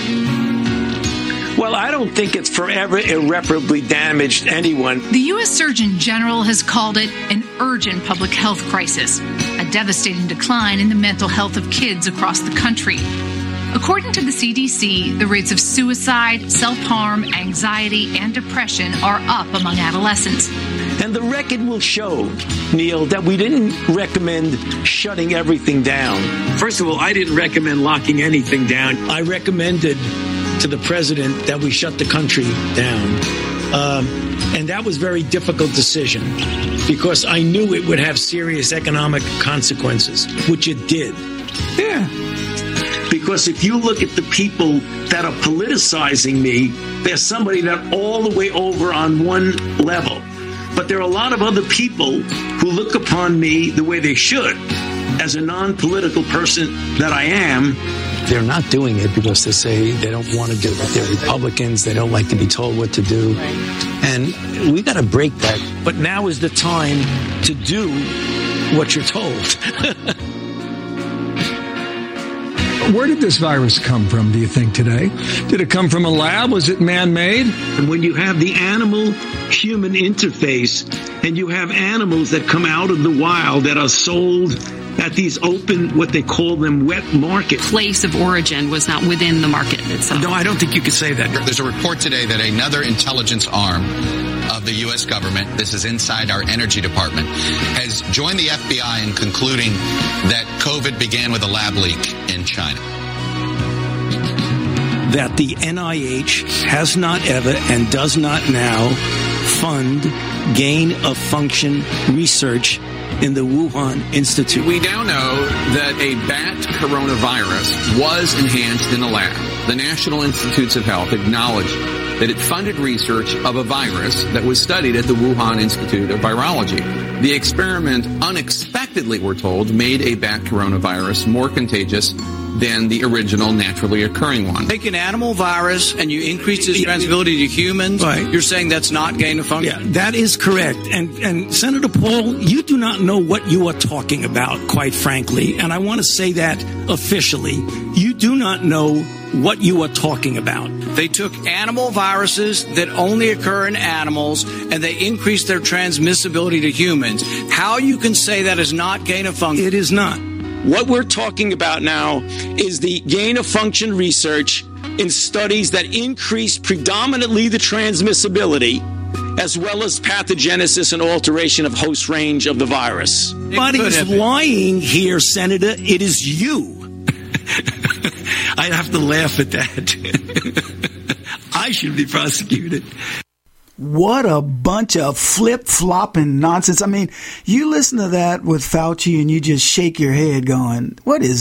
[SPEAKER 16] Well, I don't think it's forever irreparably damaged anyone.
[SPEAKER 23] The U.S. Surgeon General has called it an urgent public health crisis, a devastating decline in the mental health of kids across the country. According to the CDC, the rates of suicide, self-harm, anxiety, and depression are up among adolescents.
[SPEAKER 16] And the record will show, Neil, that we didn't recommend shutting everything down. First of all, I didn't recommend locking anything down. I recommended to the president that we shut the country down. And that was a very difficult decision because I knew it would have serious economic consequences, which it did. Yeah. Because if you look at the people that are politicizing me, there's somebody that all the way over on one level. But there are a lot of other people who look upon me the way they should, as a non-political person that I am. They're not doing it because they say they don't want to do it. They're Republicans. They don't like to be told what to do. And we got to break that. But now is the time to do what you're told.
[SPEAKER 24] Where did this virus come from, do you think, today? Did it come from a lab? Was it man-made?
[SPEAKER 16] And when you have the animal-human interface and you have animals that come out of the wild that are sold at these open, what they call them, wet markets.
[SPEAKER 25] Place of origin was not within the market itself.
[SPEAKER 16] No, I don't think you could say that.
[SPEAKER 26] There's a report today that another intelligence arm of the U.S. government, this is inside our energy department, has joined the FBI in concluding that COVID began with a lab leak in China.
[SPEAKER 16] That the NIH has not ever and does not now fund gain-of-function research in the Wuhan Institute.
[SPEAKER 1] We now know that a bat coronavirus was enhanced in a lab. The National Institutes of Health acknowledged that it funded research of a virus that was studied at the Wuhan Institute of Virology. The experiment unexpectedly, we're told, made a bat coronavirus more contagious than the original naturally occurring one.
[SPEAKER 16] Take an animal virus and you increase its transmissibility to humans. Right. You're saying that's not gain of function? Yeah, that is correct. And Senator Paul, you do not know what you are talking about, quite frankly. And I want to say that officially. You do not know what you are talking about. They took animal viruses that only occur in animals and they increased their transmissibility to humans. How you can say that is not gain of function? It is not. What we're talking about now is the gain of function research in studies that increase predominantly the transmissibility as well as pathogenesis and alteration of host range of the virus. Nobody is lying here, Senator. It is you. I'd have to laugh at that. I should be prosecuted.
[SPEAKER 4] What a bunch of flip-flopping nonsense. I mean, you listen to that with Fauci and you just shake your head going,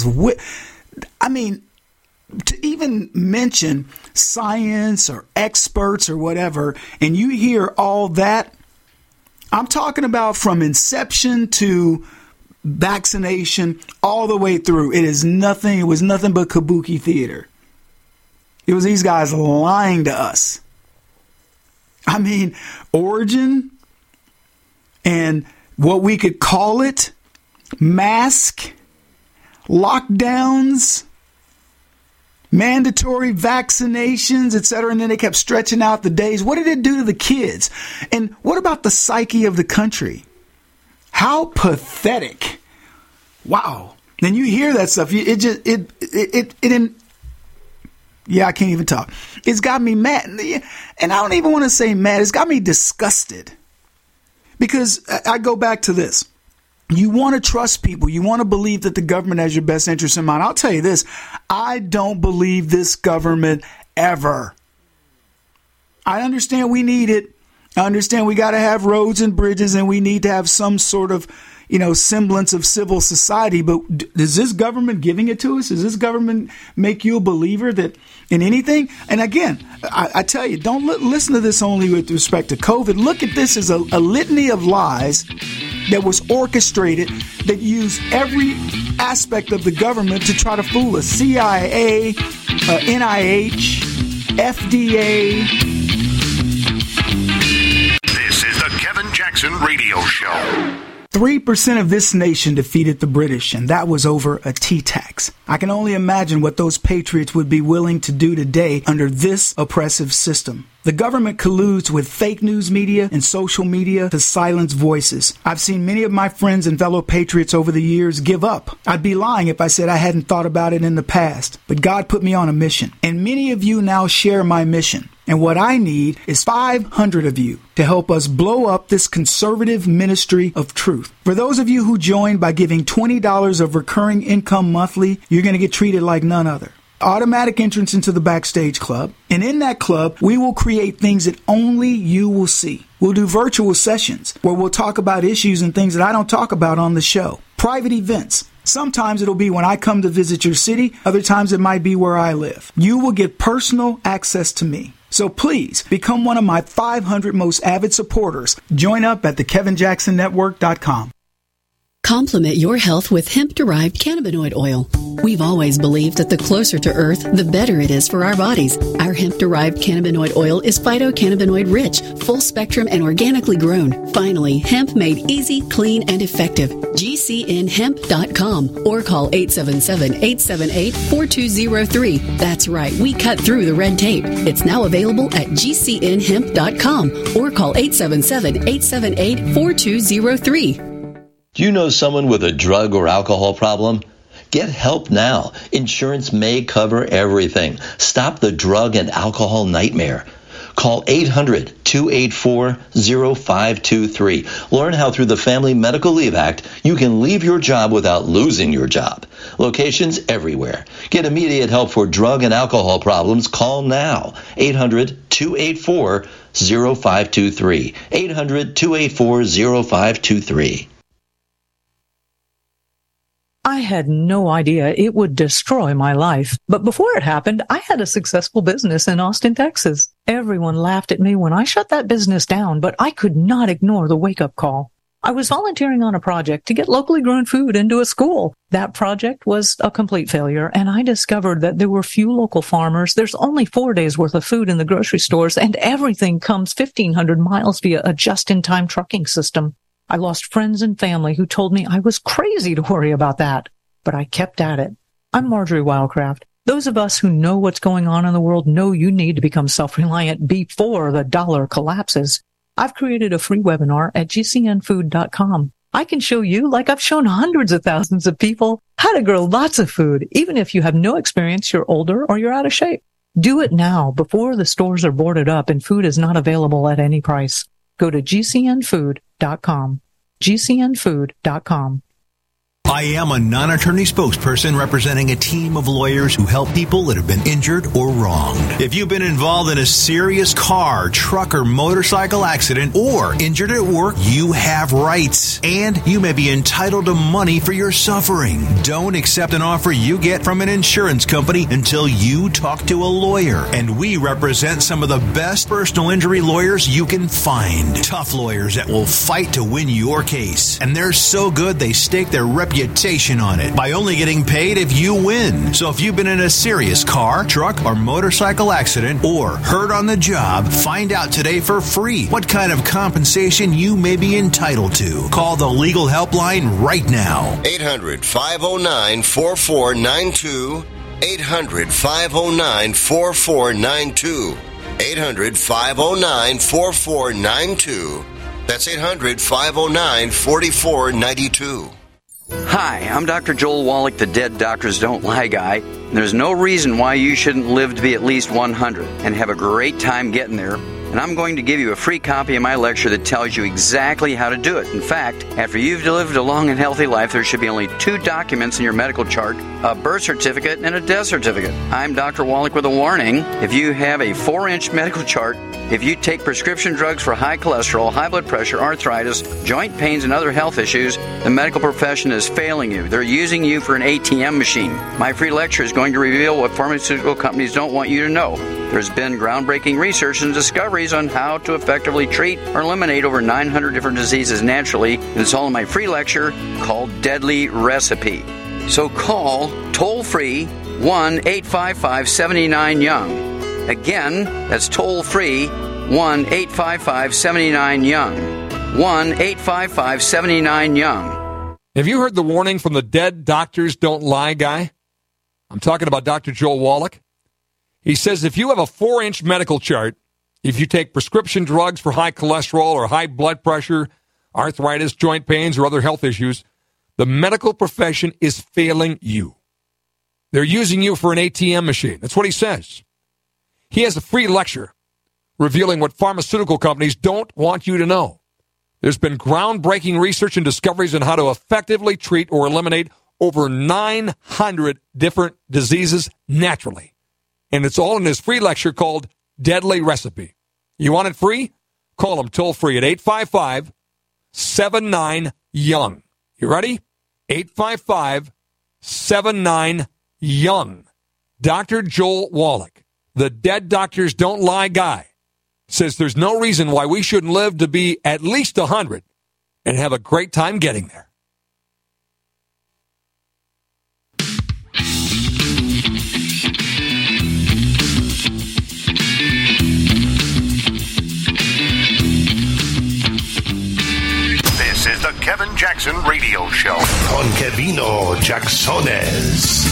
[SPEAKER 4] I mean, to even mention science or experts or whatever, and you hear all that, I'm talking about from inception to vaccination all the way through. It was nothing but kabuki theater. It was these guys lying to us. I mean, origin and what we could call it, mask, lockdowns, mandatory vaccinations, etc. And then they kept stretching out the days. What did it do to the kids? And what about the psyche of the country? How pathetic. Wow. And you hear that stuff. Yeah, I can't even talk. It's got me mad. And I don't even want to say mad. It's got me disgusted. Because I go back to this. You want to trust people. You want to believe that the government has your best interest in mind. I'll tell you this. I don't believe this government ever. I understand we need it. I understand we got to have roads and bridges and we need to have some sort of, semblance of civil society. But is this government giving it to us? Does this government make you a believer that in anything? And again, I tell you, don't listen to this only with respect to COVID. Look at this as a litany of lies that was orchestrated that used every aspect of the government to try to fool us. CIA, NIH, FDA.
[SPEAKER 2] This is the Kevin Jackson Radio Show.
[SPEAKER 4] 3% of this nation defeated the British, and that was over a tea tax. I can only imagine what those patriots would be willing to do today under this oppressive system. The government colludes with fake news media and social media to silence voices. I've seen many of my friends and fellow patriots over the years give up. I'd be lying if I said I hadn't thought about it in the past, but God put me on a mission, and many of you now share my mission. And what I need is 500 of you to help us blow up this conservative ministry of truth. For those of you who join by giving $20 of recurring income monthly, you're going to get treated like none other. Automatic entrance into the Backstage Club. And in that club, we will create things that only you will see. We'll do virtual sessions where we'll talk about issues and things that I don't talk about on the show. Private events. Sometimes it'll be when I come to visit your city. Other times it might be where I live. You will get personal access to me. So please become one of my 500 most avid supporters. Join up at thekevinjacksonnetwork.com.
[SPEAKER 3] Complement your health with hemp-derived cannabinoid oil. We've always believed that the closer to Earth, the better it is for our bodies. Our hemp-derived cannabinoid oil is phytocannabinoid-rich, full-spectrum, and organically grown. Finally, hemp made easy, clean, and effective. GCNhemp.com or call 877-878-4203. That's right, we cut through the red tape. It's now available at GCNhemp.com or call 877-878-4203.
[SPEAKER 5] Do you know someone with a drug or alcohol problem? Get help now. Insurance may cover everything. Stop the drug and alcohol nightmare. Call 800-284-0523. Learn how through the Family Medical Leave Act, you can leave your job without losing your job. Locations everywhere. Get immediate help for drug and alcohol problems. Call now. 800-284-0523. 800-284-0523.
[SPEAKER 6] I had no idea it would destroy my life. But before it happened, I had a successful business in Austin, Texas. Everyone laughed at me when I shut that business down, but I could not ignore the wake-up call. I was volunteering on a project to get locally grown food into a school. That project was a complete failure, and I discovered that there were few local farmers. There's only 4 days worth of food in the grocery stores, and everything comes 1,500 miles via a just-in-time trucking system. I lost friends and family who told me I was crazy to worry about that, but I kept at it. I'm Marjorie Wildcraft. Those of us who know what's going on in the world know you need to become self-reliant before the dollar collapses. I've created a free webinar at gcnfood.com. I can show you, like I've shown hundreds of thousands of people, how to grow lots of food, even if you have no experience, you're older, or you're out of shape. Do it now before the stores are boarded up and food is not available at any price. Go to gcnfood.com. gcnfood.com.
[SPEAKER 7] I am a non-attorney spokesperson representing a team of lawyers who help people that have been injured or wronged. If you've been involved in a serious car, truck, or motorcycle accident or injured at work, you have rights, and you may be entitled to money for your suffering. Don't accept an offer you get from an insurance company until you talk to a lawyer. And we represent some of the best personal injury lawyers you can find. Tough lawyers that will fight to win your case. And they're so good they stake their reputation on it by only getting paid if you win. So if you've been in a serious car, truck, or motorcycle accident or hurt on the job, find out today for free what kind of compensation you may be entitled to. Call the legal helpline right now.
[SPEAKER 8] 800-509-4492. 800-509-4492. 800-509-4492. That's 800-509-4492.
[SPEAKER 10] Hi, I'm Dr. Joel Wallach, the Dead Doctors Don't Lie guy. There's no reason why you shouldn't live to be at least 100 and have a great time getting there. And I'm going to give you a free copy of my lecture that tells you exactly how to do it. In fact, after you've lived a long and healthy life, there should be only 2 documents in your medical chart, a birth certificate and a death certificate. I'm Dr. Wallach with a warning. If you have a 4-inch medical chart, if you take prescription drugs for high cholesterol, high blood pressure, arthritis, joint pains, and other health issues, the medical profession is failing you. They're using you for an ATM machine. My free lecture is going to reveal what pharmaceutical companies don't want you to know. There's been groundbreaking research and discoveries on how to effectively treat or eliminate over 900 different diseases naturally, and it's all in my free lecture called Deadly Recipe. So call toll-free 1-855-79-YOUNG. Again, that's toll-free 1-855-79-YOUNG. 1-855-79-YOUNG.
[SPEAKER 11] Have you heard the warning from the Dead Doctors Don't Lie guy? I'm talking about Dr. Joel Wallach. He says if you have a 4-inch medical chart, if you take prescription drugs for high cholesterol or high blood pressure, arthritis, joint pains, or other health issues, the medical profession is failing you. They're using you for an ATM machine. That's what he says. He has a free lecture revealing what pharmaceutical companies don't want you to know. There's been groundbreaking research and discoveries on how to effectively treat or eliminate over 900 different diseases naturally. And it's all in his free lecture called Deadly Recipe. You want it free? Call him toll-free at 855-79-YOUNG. You ready? 855-79-YOUNG. Dr. Joel Wallach, the Dead Doctors Don't Lie guy, says there's no reason why we shouldn't live to be at least 100 and have a great time getting there.
[SPEAKER 2] This is the Kevin Jackson Radio Show.
[SPEAKER 8] Con Kevino Jacksones.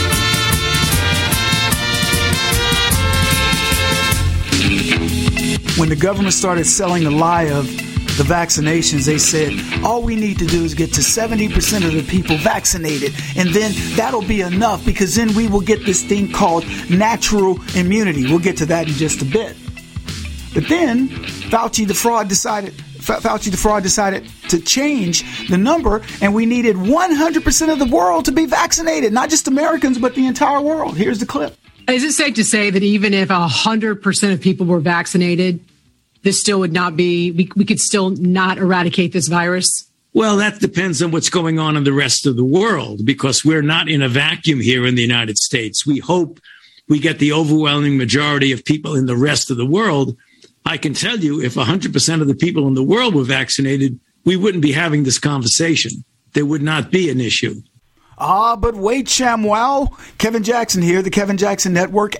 [SPEAKER 4] When the government started selling the lie of the vaccinations, they said, all we need to do is get to 70% of the people vaccinated, and then that'll be enough, because then we will get this thing called natural immunity. We'll get to that in just a bit. But then Fauci the fraud decided to change the number, and we needed 100% of the world to be vaccinated, not just Americans, but the entire world. Here's the clip.
[SPEAKER 12] Is it safe to say that even if 100% of people were vaccinated, this still would not be, we could still not eradicate this virus?
[SPEAKER 16] Well, that depends on what's going on in the rest of the world, because we're not in a vacuum here in the United States. We hope we get the overwhelming majority of people in the rest of the world. I can tell you, if 100% of the people in the world were vaccinated, we wouldn't be having this conversation. There would not be an issue.
[SPEAKER 4] But wait, ShamWow. Kevin Jackson here, the Kevin Jackson Network,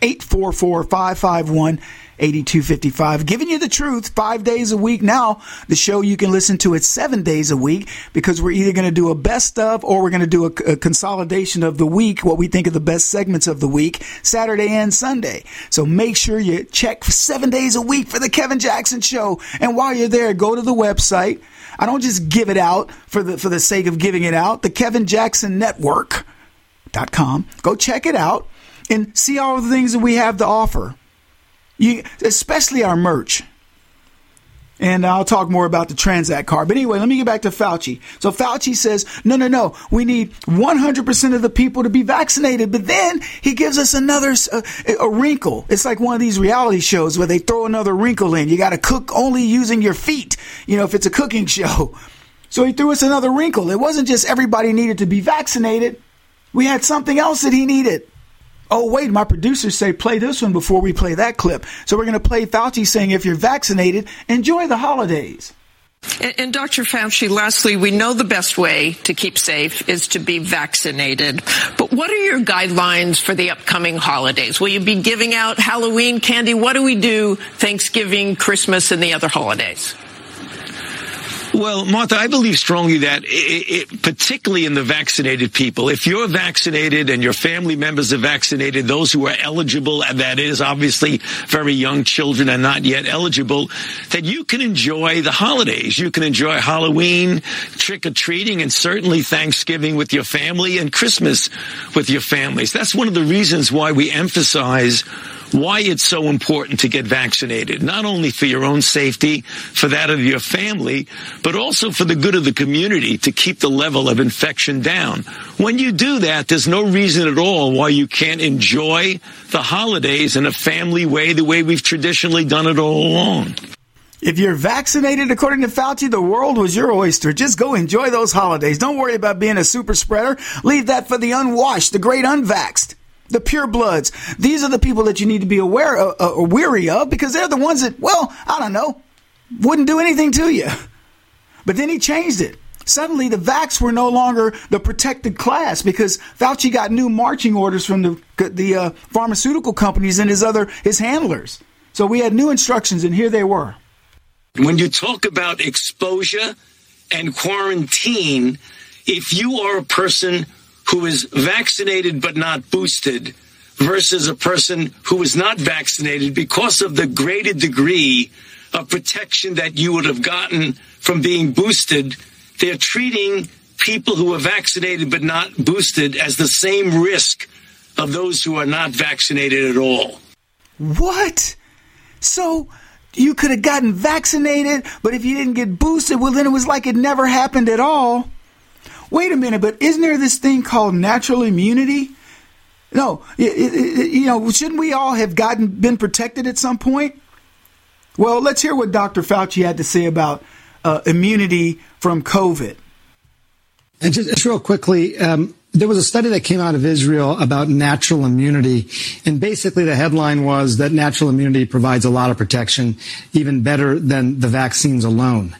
[SPEAKER 4] 844-551-8255. Giving you the truth 5 days a week now. The show, you can listen to it 7 days a week, because we're either going to do a best of, or we're going to do a consolidation of the week, what we think are the best segments of the week, Saturday and Sunday. So make sure you check for 7 days a week for the Kevin Jackson Show. And while you're there, go to the website. I don't just give it out for the sake of giving it out. The KevinJacksonNetwork.com. Go check it out and see all the things that we have to offer. Especially our merch. And I'll talk more about the Transact card. But anyway, let me get back to Fauci. So Fauci says, no, we need 100% of the people to be vaccinated. But then he gives us another a wrinkle. It's like one of these reality shows where they throw another wrinkle in. You got to cook only using your feet, if it's a cooking show. So he threw us another wrinkle. It wasn't just everybody needed to be vaccinated. We had something else that he needed. Oh, wait, my producers say play this one before we play that clip. So we're going to play Fauci saying, if you're vaccinated, enjoy the holidays.
[SPEAKER 13] And Dr. Fauci, lastly, we know the best way to keep safe is to be vaccinated. But what are your guidelines for the upcoming holidays? Will you be giving out Halloween candy? What do we do Thanksgiving, Christmas, and the other holidays?
[SPEAKER 16] Well, Martha, I believe strongly that particularly in the vaccinated people, if you're vaccinated and your family members are vaccinated, those who are eligible, and that is obviously very young children are not yet eligible, that you can enjoy the holidays. You can enjoy Halloween, trick-or-treating, and certainly Thanksgiving with your family and Christmas with your families. That's one of the reasons why we emphasize why it's so important to get vaccinated, not only for your own safety, for that of your family, but also for the good of the community to keep the level of infection down. When you do that, there's no reason at all why you can't enjoy the holidays in a family way, the way we've traditionally done it all along.
[SPEAKER 4] If you're vaccinated, according to Fauci, the world was your oyster. Just go enjoy those holidays. Don't worry about being a super spreader. Leave that for the unwashed, the great unvaxxed. The purebloods. These are the people that you need to be weary of, because they're the ones that, wouldn't do anything to you. But then he changed it. Suddenly, the vax were no longer the protected class, because Fauci got new marching orders from the pharmaceutical companies and his handlers. So we had new instructions, and here they were.
[SPEAKER 16] When you talk about exposure and quarantine, if you are a person who is vaccinated but not boosted versus a person who is not vaccinated, because of the greater degree of protection that you would have gotten from being boosted, they're treating people who are vaccinated but not boosted as the same risk of those who are not vaccinated at all.
[SPEAKER 4] What? So you could have gotten vaccinated, but if you didn't get boosted, well, then it was like it never happened at all. Wait a minute, but isn't there this thing called natural immunity? No, shouldn't we all have been protected at some point? Well, let's hear what Dr. Fauci had to say about immunity from COVID.
[SPEAKER 14] And just real quickly, there was a study that came out of Israel about natural immunity, and basically the headline was that natural immunity provides a lot of protection, even better than the vaccines alone.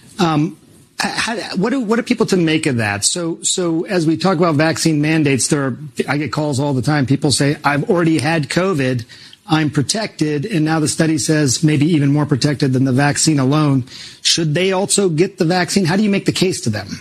[SPEAKER 14] What are people to make of that? So as we talk about vaccine mandates, I get calls all the time. People say, I've already had COVID, I'm protected, and now the study says maybe even more protected than the vaccine alone. Should they also get the vaccine? How do you make the case to them?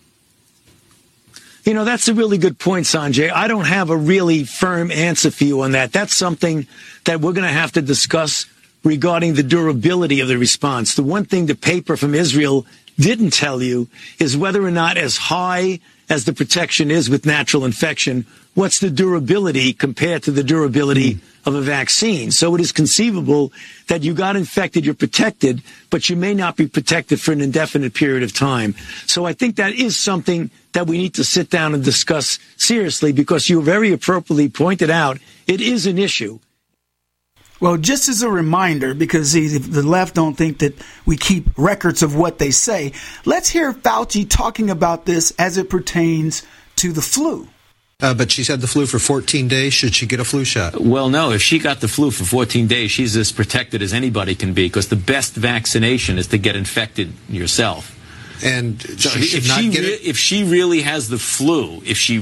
[SPEAKER 16] That's a really good point, Sanjay. I don't have a really firm answer for you on that. That's something that we're going to have to discuss regarding the durability of the response. The one thing the paper from Israel didn't tell you is whether or not, as high as the protection is with natural infection, what's the durability compared to the durability of a vaccine. So it is conceivable that you got infected, you're protected, but you may not be protected for an indefinite period of time. So I think that is something that we need to sit down and discuss seriously, because you very appropriately pointed out it is an issue.
[SPEAKER 4] Well, just as a reminder, because the left don't think that we keep records of what they say, let's hear Fauci talking about this as it pertains to the flu.
[SPEAKER 15] But she's had the flu for 14 days. Should she get a flu shot?
[SPEAKER 17] Well, no. If she got the flu for 14 days, she's as protected as anybody can be, because the best vaccination is to get infected yourself.
[SPEAKER 15] And
[SPEAKER 17] so if she really has the flu,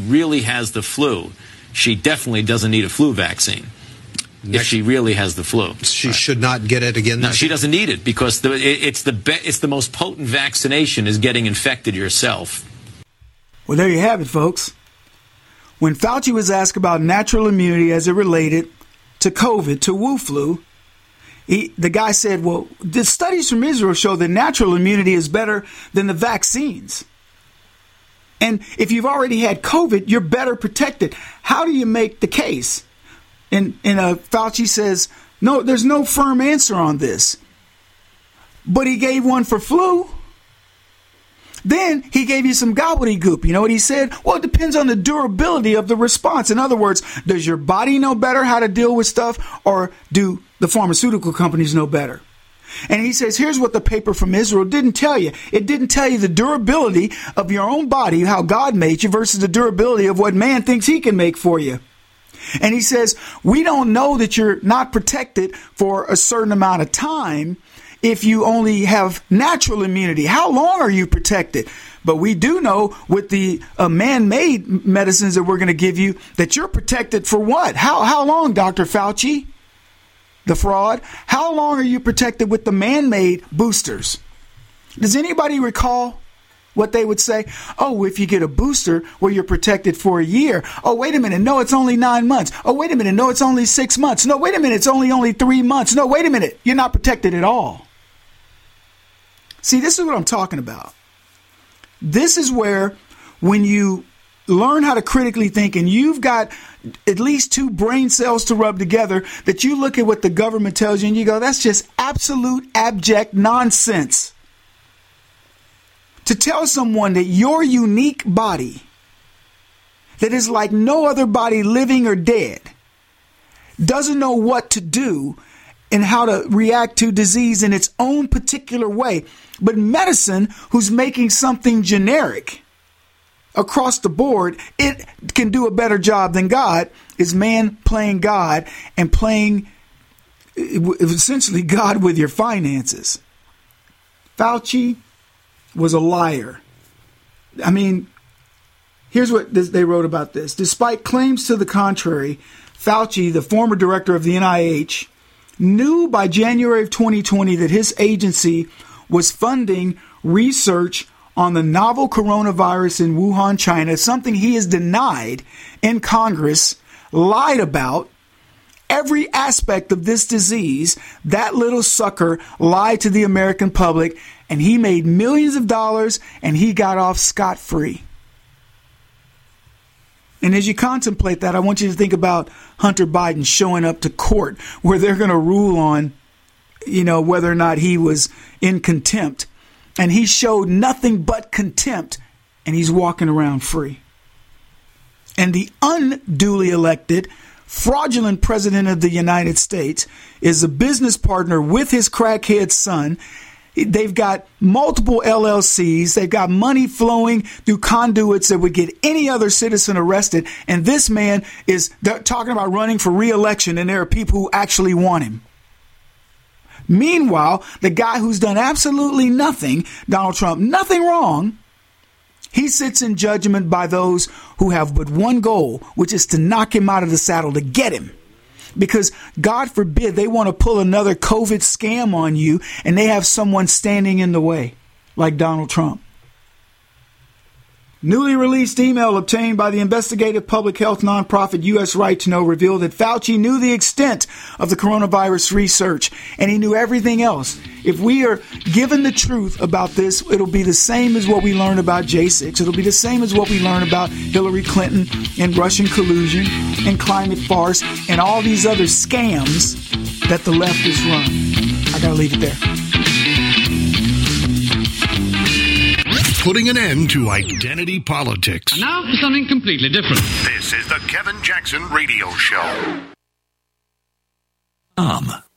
[SPEAKER 17] she definitely doesn't need a flu vaccine. If she really has the flu,
[SPEAKER 15] she should not get it again.
[SPEAKER 17] No, she doesn't need it, because it's the most potent vaccination is getting infected yourself.
[SPEAKER 4] Well, there you have it, folks. When Fauci was asked about natural immunity as it related to COVID, to Wu flu, the guy said, well, the studies from Israel show that natural immunity is better than the vaccines. And if you've already had COVID, you're better protected. How do you make the case? And Fauci says, no, there's no firm answer on this. But he gave one for flu. Then he gave you some gobbledygook. You know what he said? Well, it depends on the durability of the response. In other words, does your body know better how to deal with stuff, or do the pharmaceutical companies know better? And he says, here's what the paper from Israel didn't tell you. It didn't tell you the durability of your own body, how God made you, versus the durability of what man thinks he can make for you. And he says, we don't know that you're not protected for a certain amount of time if you only have natural immunity. How long are you protected? But we do know with the man-made medicines that we're going to give you that you're protected for what? How long, Dr. Fauci? The fraud? How long are you protected with the man-made boosters? Does anybody recall what they would say? Oh, if you get a booster, well, you're protected for a year. Oh, wait a minute. No, it's only 9 months. Oh, wait a minute. No, it's only 6 months. No, wait a minute. It's only 3 months. No, wait a minute. You're not protected at all. See, this is what I'm talking about. This is where, when you learn how to critically think and you've got at least 2 brain cells to rub together, that you look at what the government tells you and you go, that's just absolute abject nonsense. To tell someone that your unique body, that is like no other body living or dead, doesn't know what to do and how to react to disease in its own particular way. But medicine, who's making something generic across the board, it can do a better job than God, is man playing God and playing essentially God with your finances. Fauci was a liar. I mean, here's what they wrote about this. Despite claims to the contrary, Fauci, the former director of the NIH, knew by January of 2020 that his agency was funding research on the novel coronavirus in Wuhan, China, something he has denied in Congress, lied about. Every aspect of this disease, that little sucker lied to the American public, and he made millions of dollars and he got off scot-free. And as you contemplate that, I want you to think about Hunter Biden showing up to court where they're going to rule on, whether or not he was in contempt. And he showed nothing but contempt, and he's walking around free. And the unduly elected, fraudulent president of the United States is a business partner with his crackhead son. They've got multiple LLCs. They've got money flowing through conduits that would get any other citizen arrested. And this man is talking about running for re-election, and there are people who actually want him. Meanwhile, the guy who's done absolutely nothing, Donald Trump, nothing wrong, he sits in judgment by those who have but one goal, which is to knock him out of the saddle, to get him. Because God forbid they want to pull another COVID scam on you and they have someone standing in the way like Donald Trump. Newly released email obtained by the investigative public health nonprofit U.S. Right to Know revealed that Fauci knew the extent of the coronavirus research, and he knew everything else. If we are given the truth about this, it'll be the same as what we learned about J6. It'll be the same as what we learned about Hillary Clinton and Russian collusion and climate farce and all these other scams that the left has run. I gotta leave it there.
[SPEAKER 2] Putting an end to identity politics.
[SPEAKER 9] And now for something completely different.
[SPEAKER 2] This is the Kevin Jackson Radio Show.